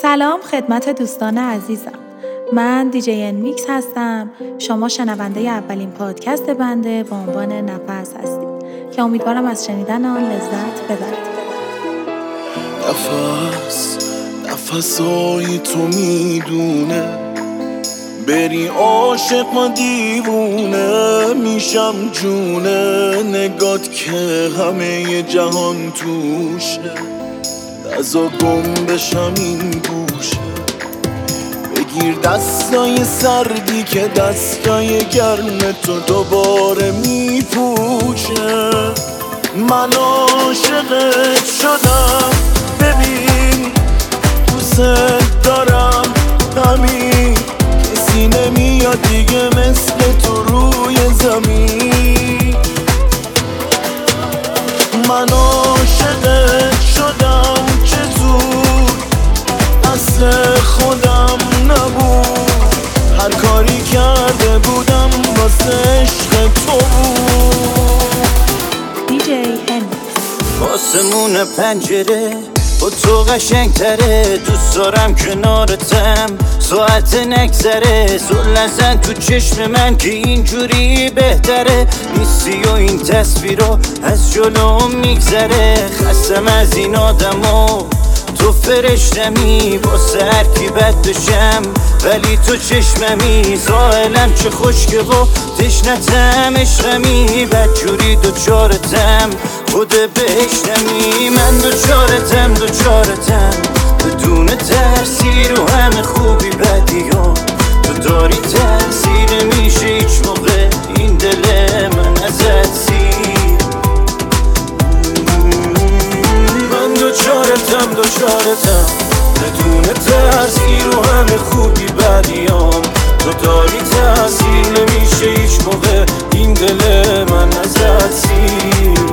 سلام خدمت دوستان عزیزم. من دیجی انمیکس هستم. شما شنونده اولین پادکست بنده با عنوان نفس هستید که امیدوارم از شنیدن آن لذت ببرید. نفسای تو میدونه بری عاشق ما دیوونه میشم جونه نگات که همه جهان توشه نزا گم بشم این گوشه بگیر دستای سردی که دستای گرم تو دوباره میپوشه من عاشقت شدم ببین دوست دارم همین کسی نمیاد دیگه مثل تو روی زمین من عاشقت شدم چه زود اصل خودم نبود هر کاری کرده بودم واسه عشق تو بود. دیجی انمیکس. آسمون پنجره با تو قشنگتره دوست دارم کنارتم ساعت نگذره زل نزن تو چشم من که اینجوری بهتره نیستی و این تصویرها از جلوم میگذره خستم از این آدما تو فرشتمی واسه هر کی بد بشم ولی تو چشممی ساحلم چه خشکه و تشنتم عشقمی بدجوری دوچارتم خود بهشتمی من دوچارتم بدون ترسی رو همه خوبی بدیام تو داری تاثیر میشه هیچ موقع این دل من ازت سیر من دوچارتم بدون ترسی رو همه خوبی بدیام تو داری تاثیر نمیشه هیچ موقع این دل من ازت سیر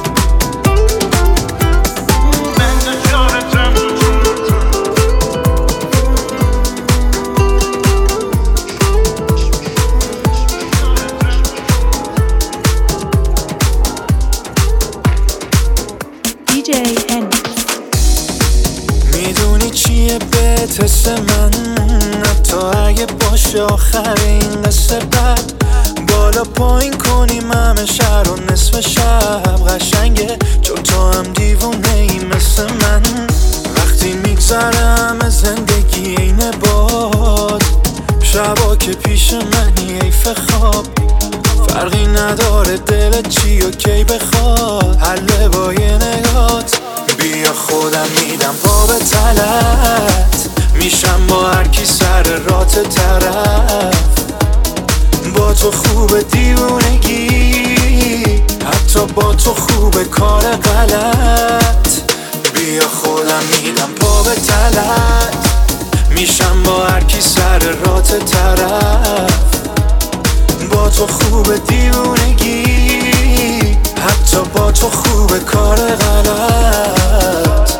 میدونی چیه بهت حس من حتی اگه باشه آخر این قصه بد بالا پایین کنیم همه شهر و نصف شب قشنگه چون تو هم دیوونه ای مثل من وقتی میگذرم از زندگی اینه باد شبا که پیش منی ایف خواب فرقی نداره دلت چی و کی بخواد حله با یه نگات بیا خودم میدم پا به تلت میشم با هر کی سر رات طرف با تو خوب دیوونگی حتی با تو خوب کار غلط بیا خودم میدم پا به تلت میشم با هر کی سر رات طرف با تو خوب دیوونگی حتی با تو خوب کار غلط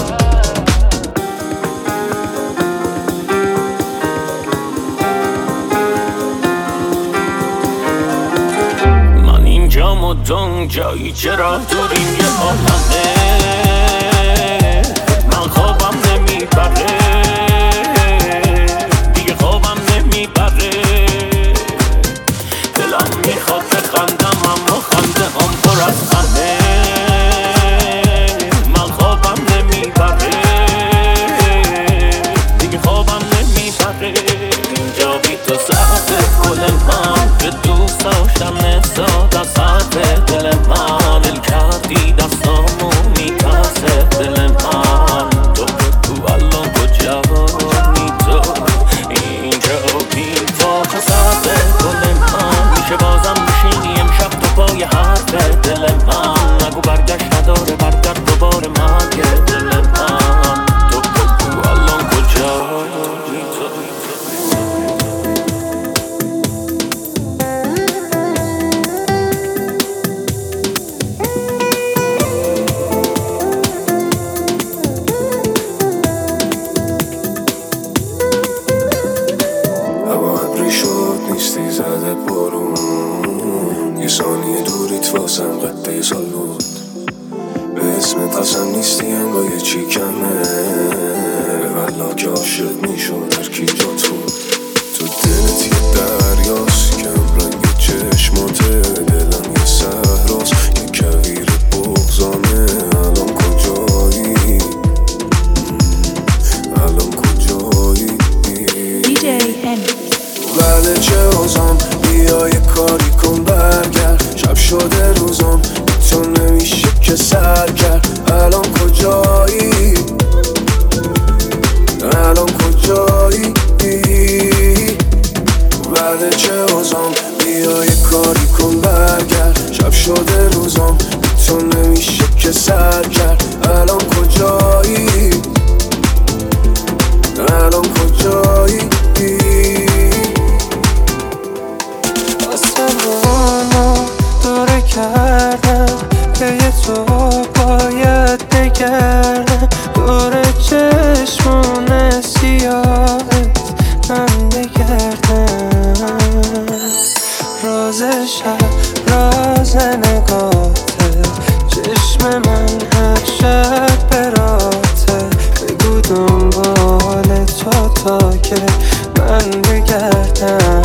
من اینجام و دون جایی چرا دوریم یه عالمه من خوابم نمیبره دیگه خوابم نمیبره دلم میخواد بخندم اما خنده هم پر از خنده من خوابم نمیبره دیگه خوابم نمیبره اینجا بی تو ساعت گل من که دوست داشتم نزاد از حرف دل من دل کردی دستامو میپسه دل من تو بگو الان کجایی تو اینجا بی تو ساعت گل من میشه بازم بشینی امشب تو پای حرف دل من نگو برگشت نداره برگرد دوباره مرگ دل من تو بگو الان کجایی تو نیستی زده بارون یه ثانیه دوریت واسم قد یه سال بود به اسمت قسم نیستی انگاه یه چی کمه والا که عاشق میشد هرکی جات بود. تو دلت یه دریاست، کم رنگ چشماته، دلم یه صحراست، یه کویر بغضانه. الان کجایی؟ الان کجایی؟ بعد چه اوزان بیا یه کاری کن برگرد، شب شده روزان بی تو نمیشه که سر کرد. الان کجایی؟ الان کجایی؟ بعد چه اوزان بیا یه کاری کن برگرد، شب شده روزان بی تو نمیشه که سر کرد. الان کجایی؟ الان کجایی؟ آسمانو دوره کردم که تو باید بگردم، دور چشمون سیاهت من بگردم. راز شب راز نگاته، چشم من هر شب براته. بگو دنبال تو تا که من بگردم.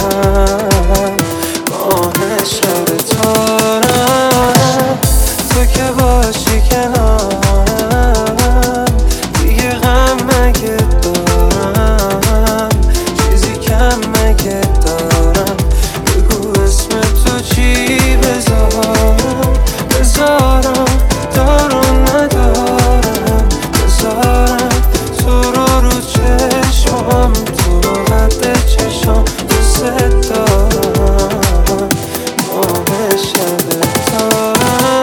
ماه شب تارم تو که باشی کنارم، دیگه غم مگه دارم، چیزی کم مگه دارم. بگو اسم تو چی بذارم دارم ندارم، بذارم تو رو چشمام، تو رو قد چشم دوست دارم. ماه شب تارم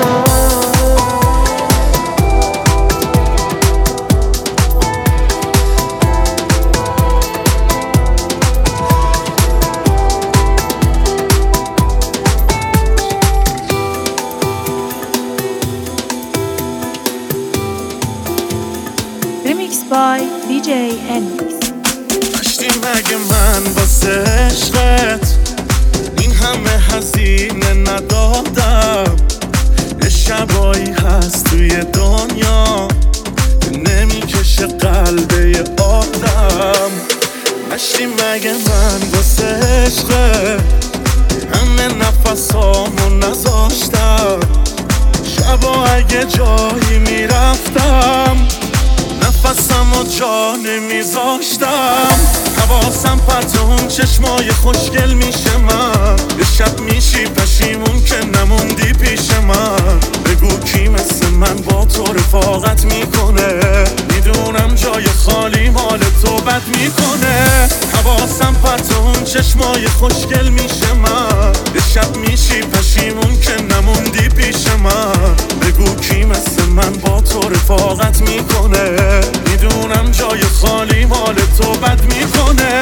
Remix by DJ NMix. داشتی مگه من واسه عشقت این همه هزینه ندادم؟ یه شبایی هست توی دنیا که نمیکشه قلبه یه آدم. داشتی مگه من واسه عشقت همه نفسامو نذاشتم؟ شبا اگه جایی میرفتم نفسم و جا نمیذاشتم. حواسم پرت اون چشمای خوشگل میشه من، یه شب میشی پشیمون که نموندی پیش من. بگو کی مثل من با تو رفاقت میکنه، میدونم جای خالی مال تو بد میکنه. حواسم پرت اون چشمای خوشگل میشه من، یه شب میشی پشیمون که نموندی پیش من. بگو کی مثل من با تو رفاقت میکنه، میدونم جای خالی مال تو بد میکنه.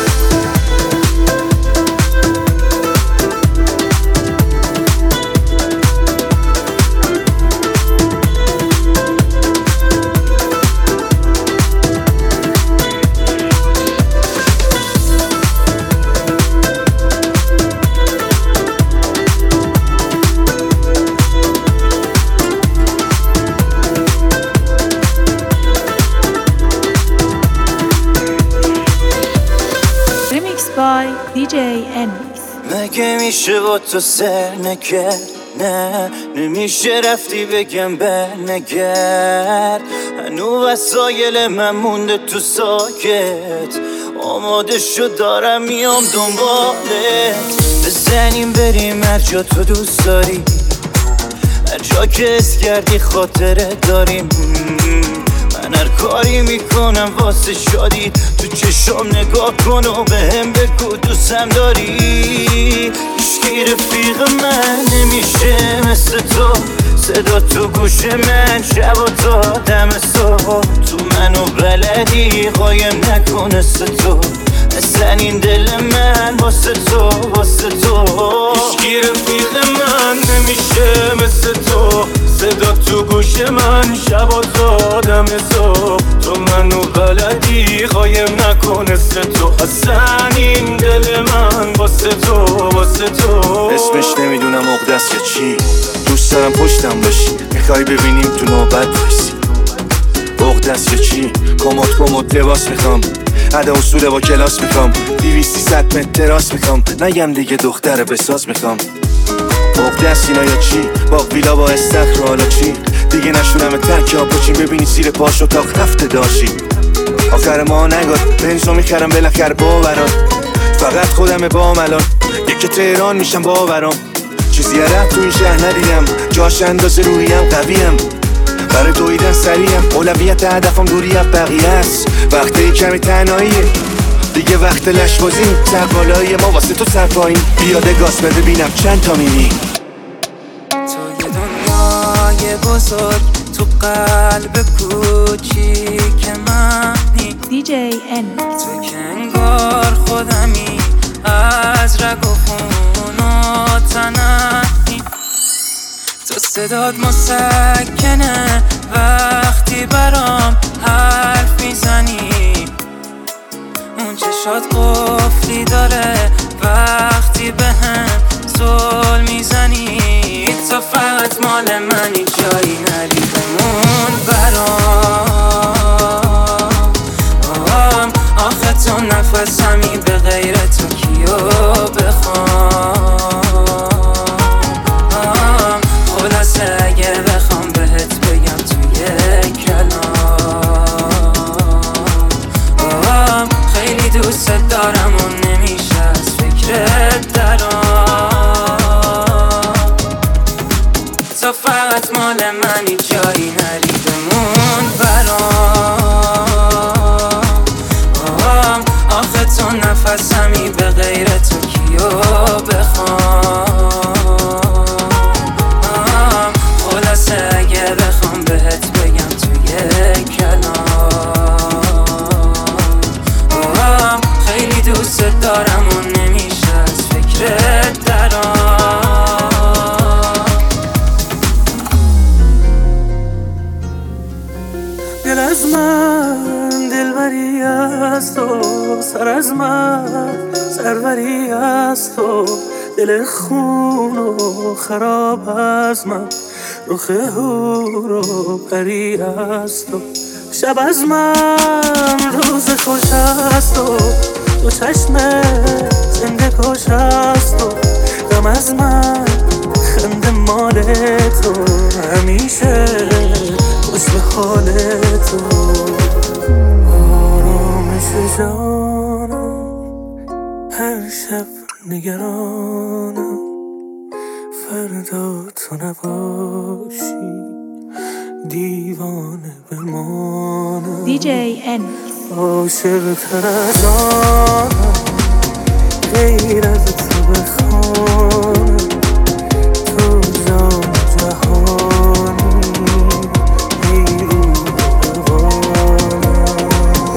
by DJ NMix. مگه میشه با تو سر نکرد؟ نه نمیشه رفتی بگم برنگرد. هنو وسایل من مونده تو ساکت، آماده شد دارم میام دنبالت. بزنیم بریم هر جا تو دوست داری، هر جا که اس کردی خاطره داریم. من هر کاری میکنم واسه شادی، تو چشم نگاه کن و بهم بگو دوستم داری. هیچکی رفیق من نمیشه مثل تو، صدا تو گوش من شب و تا دم صبح. تو منو بلدی قایم نکن مثل تو، اصلا این دل من واسه تو واسه تو. هیچکی رفیق من نمیشه مثل تو، صدا تو گوش من شب و تا دم صبح. تو منو بلدی قایم نکن مثل تو، اصلا این دل من واسه تو واسه تو. اسمش نمیدونم عقده‌ست یا چی، دوست دارم پشتم باشی، میخوای ببینیم تو نوبت وایسی. عقده است یا چی؟ کمد لباس میخوام، عده اصوله با کلاس میخوام، 200-300 متر تراس میخوام، نگم دیگه دختر بساز میخوام. عقده است اینا یا چی؟ باغ ویلا با استخر حالا چی؟ دیگه نشونم ترک ها پاچین ببینی سیر پاش و تاق هفته داشی. آخر ما نگاد بنزو میخرم بالاخر باوران، فقط خودم بام الان یکی تهران میشم باورام. چیزی رفت تو این شهر ندیدم، جاش اندازه روحیم قویم، برای دویدن سریم، اولویت هدفم دوری از بقیه است. وقتی کمی تنهاییه دیگه، وقت لشبازی، سربالایی ما واسه تو سرپایین، بیاده گاز بده بینم چند تا میمی. توی دنیای بزرگ تو قلب کوچیک منی، دیجی ان تو که انگار خودمی، از رگ و خون و تنمی. تو صداد مسکنه وقتی برام حرف میزنی، اون چشات قفلی داره وقتی بهم زل میزنی. تو فقط مال منی، جایی نری بمون برام. آخه تو نفسمی، به غیر تو کیو بخوام. خلاصه اگه بخوام بهت بگم توی کلام، خیلی دوست دارم و نمیشه از فکرت درام. تو فقط مال منی، جایی نری بمون برام. آخه تو نفسمی، به غیر تو کیو بخوام. خلاصه اگه بخوام بهت بگم توی کلام، خیلی دوست دارم و نمیشه از فکرت درام. دل از من دلبری از تو، سر از من سروری از تو، دل خون و خراب از من، رخ هور و پری از تو. شب از من روز خوش از تو، تو چشم زنده کش از تو. غم از من خنده مال تو، همیشه خوش به حال تو. آرامش جانم هر شب نگرانم، فردا تو نباشی دیوانه بمانم. دیجی ان عاشق تر از آنم، غیر از تو بخوانم. تو جان جهانی، ای روح روانم.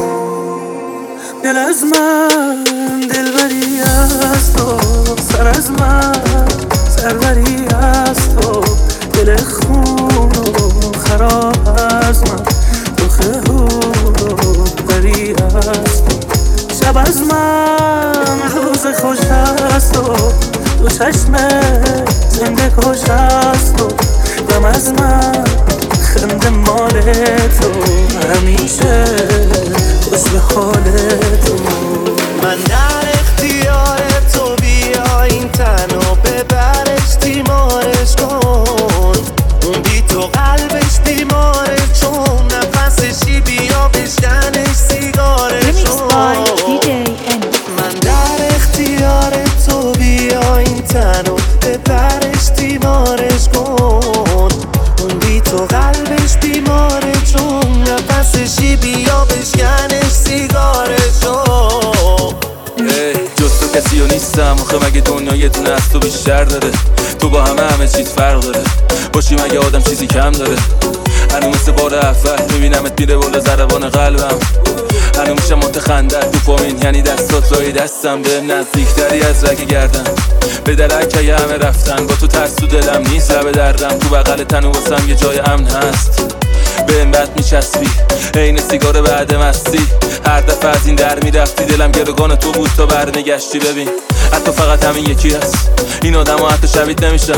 دل از من دلبری از تو، سر از من سروری از تو، دل خون و خراب از من، رخ هور و پری از تو. شب از من روز خوش از تو، تو چشم زنده کش از تو. غم از من خنده مال تو، همیشه خوش به حال تو. من در اختیار تو، بیا این تنو ببرش تیمارش کن. اون بی تو قلبش بیماره، چون نفسشی بیا بشکنش سیگارشون. من در اختیار تو، بیا این تنو ببرش تیمارش کن. اون بی تو قلبش بیماره، چون نفسشی بیا بشکنش سیگارشون. جز تو کسی و نیستم، آخه مگه دنیا یه دونه از تو بیشتر داره؟ تو با همه چیز فرق داره، باشی مگه آدم چیزی کم داره؟ هنو مثل بار اول میبینمت میره بالا ضربان قلبم، هنو میشم متخندر تو فامین، یعنی دستات لای دستم به نزدیکتری از رگ گردن. به درک که همه رفتن، با تو ترس تو دلم نیست لب دردم، تو بغل تنو واسم یه جای امن هست. به این بد میچسبی عین سیگار بعد مستی، هر دفعه از این در میرفتی دلم گروگان تو بود تا برمیگشتی. ببین حتی فقط همین یکی هست، این آدم ها حتی شبیه نمیشن،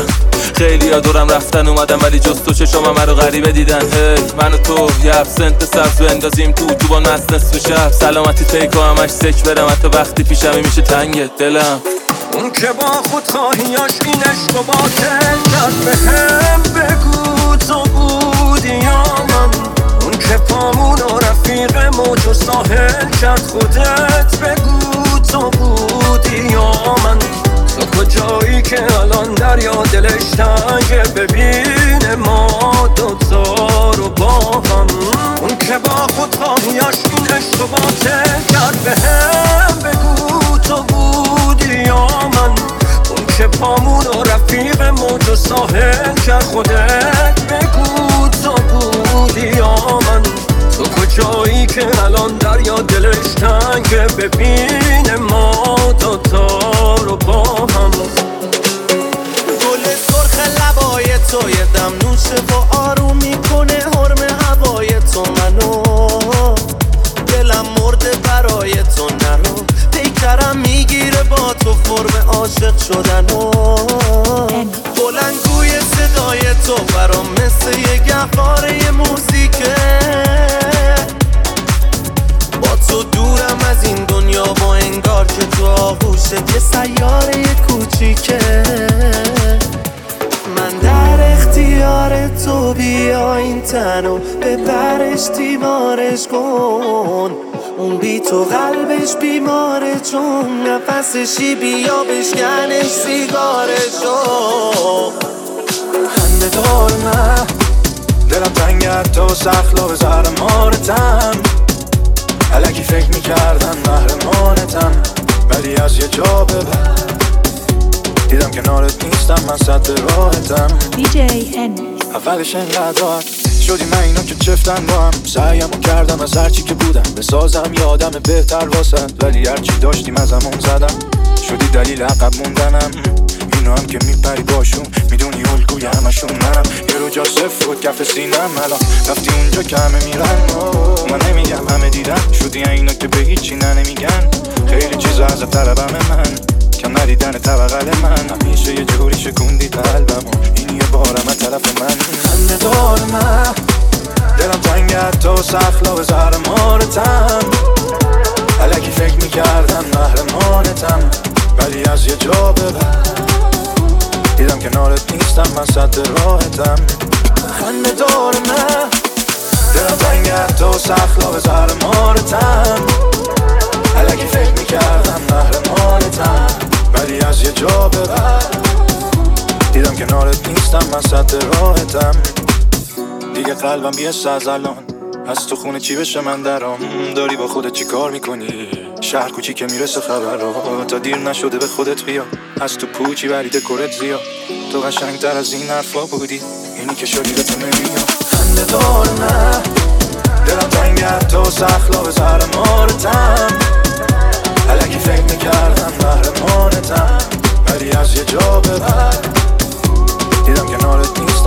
خیلی ها دورم رفتن اومدم ولی جز تو چشام من رو غریبه دیدن. هی من و تو یه ابسنت سبز بندازیم تو با نصف نصف شب. سلامتی تیکو همش سک برم حتی وقتی پیشمی میشه تنگ دلم. اون که با خودخواهیاش این عشق و باطل کرد بهم بگو تو بودی یا من. اون که پامونو رفیق موج و ساحل کرد خودت بگو تو بودی یا من. تو کجایی که الان دریا دلش تنگه ببینه ما دوتا رو با هم. اون که با خودخواهیاش این عشق و باطل کرد بهم بگو تو بودی یا من. اون که پامونو رفیق موج و ساحل کرد خودت بگو تو بودی یا من. تو کجایی که الان دریا دلش تنگه ببینه ما دوتا رو با هم. گل سرخ لبای تو یه دم نوشه و آروم میکنه حرم هوای تو منو. دلم مرده برای تو نرو پیکرم میگیره با تو فرم عاشق شدنو. بلندگوی صدای تو برام مثل یه گهواره موزیکه. با تو دورم از این دنیا با انگار که تو آغوشت یه سیاره کوچیکه. من در اختیار تو بیا این تنو ببرش تیمارش کن. اون بی تو قلبش بیماره چون نفسشی بیا بشکنش سیگارشو. خنده دار من دلم تنگت تو سخلا به زهر مارتم. الکی فکر میکردم محرمانتم ولی از یه جا به بعد دیدم کنارت نیستم من سد راحتم. دیجی ان اولش انقدر شدی من اینا که چفتن با هم. سعیمو کردم از هرچی که بودم بسازم یه آدم بهتر واسد ولی هرچی داشتیم از همون زدم. شدی دلیل عقب موندنم. اینو هم که میپری باشون میدونی الگوی همشون منم. یه رو جا صفر بود کف سینم الان رفتی اونجا که همه میرن. من نمیگم همه دیدن شدی اینا که به هیچی نمیگن. خیلی چیزا از طلبم من کم ندیدن طبقل من. همیشه یه جوری شکوندی قلبمو این یه بارم از طرف من. خنده دار من دلم تنگت تو سخلا به زهر مارتم. الکی فکر میکردم محرمانتم ولی از یه جا به بعد دیدم کنارت نیستم من سد راحتم. خنده دار من دلم تنگت تو سخلا به زهر مارتم. الکی فکر میکردم محرمانتم ولی از یه جا به بعد دیدم کنارت نیستم من سد راحتم. دیگه قلبم بیست از الان از تو خونه چی بشه من درام. داری با خودت چی کار میکنی شهر کوچی که میرسه خبر رو. تا دیر نشده به خودت بیا از تو پوچی برید کرت زیاد. تو قشنگتر از این حرفا بودی اینی که شدی به تو نمیاد. خنده دار من دلم تنگت تو سخلا به زهر مارتم. الکی فکر میکردم محرمانتم ولی از یه جا به بعد دیدم کنارت نیست